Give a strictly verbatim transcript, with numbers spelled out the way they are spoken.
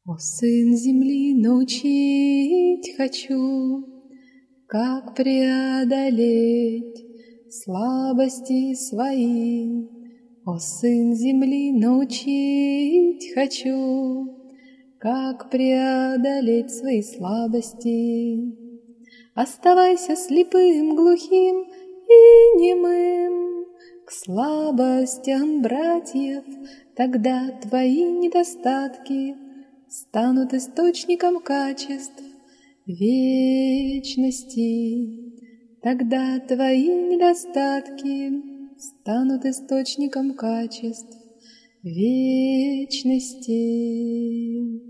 О, сын земли, научить хочу, как преодолеть слабости свои. О, сын земли, научить хочу, как преодолеть свои слабости. Оставайся слепым, глухим и немым к слабостям братьев, тогда твои недостатки станут источником качеств вечности. Тогда твои недостатки станут источником качеств вечности.